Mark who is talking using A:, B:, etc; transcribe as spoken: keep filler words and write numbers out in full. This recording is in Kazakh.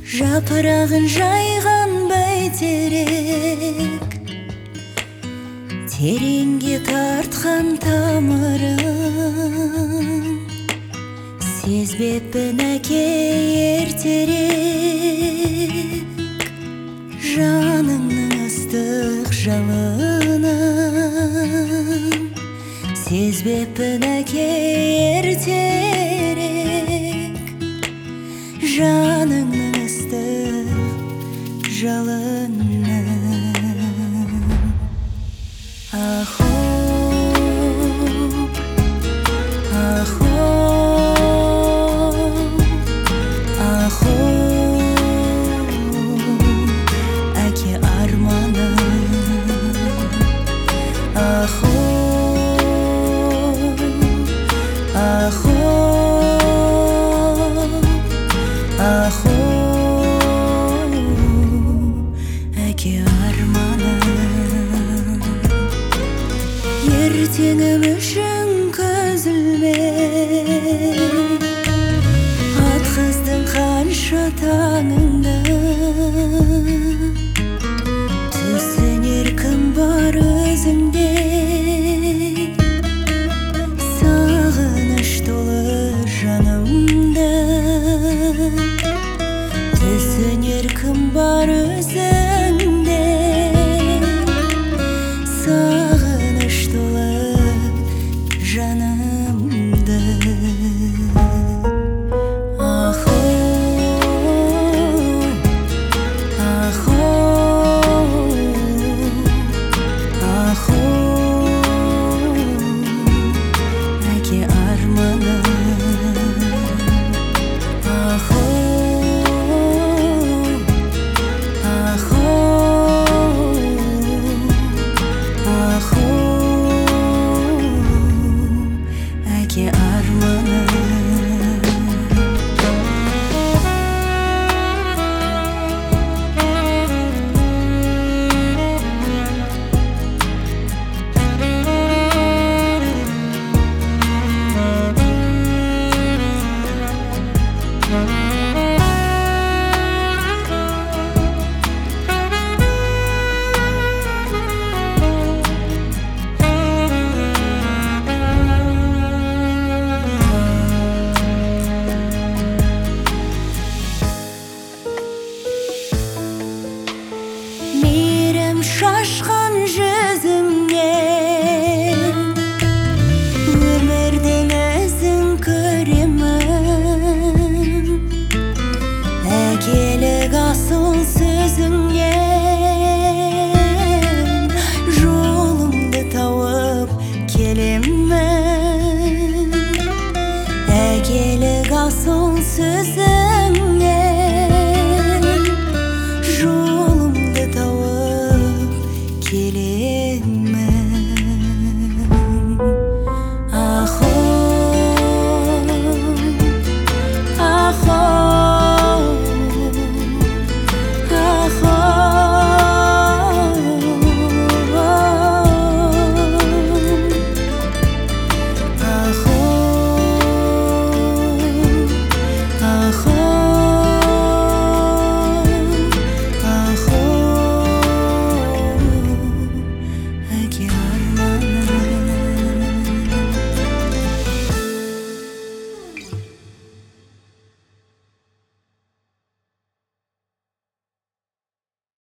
A: Жапырағын жайған бәйтерек, тереңге тартқан тамырын, сезбеппін әке ертерек, жаныңның ыстық жалынын, сезбеппін әке ертерек, жаныңның ыстық жалынын. Ахо, ахо, ахо, әке арманым. Ахо, ахо, ахо, әке арманым. Ертеңім үшін көзілме, атқыздың қанша таңыңды, түсінер кім бар өзіңде, сағыныш толы жанымды, түсінер кім бар өзіңде, сағыныш толы жанымды. Ахо, ахо, ахо, әке арманым. Ахо, ахо, ахо, әке арманым. Мейірім шашқан жүзіңнен, өмірдің ізін көремін, әкелік асыл сөзіңнен.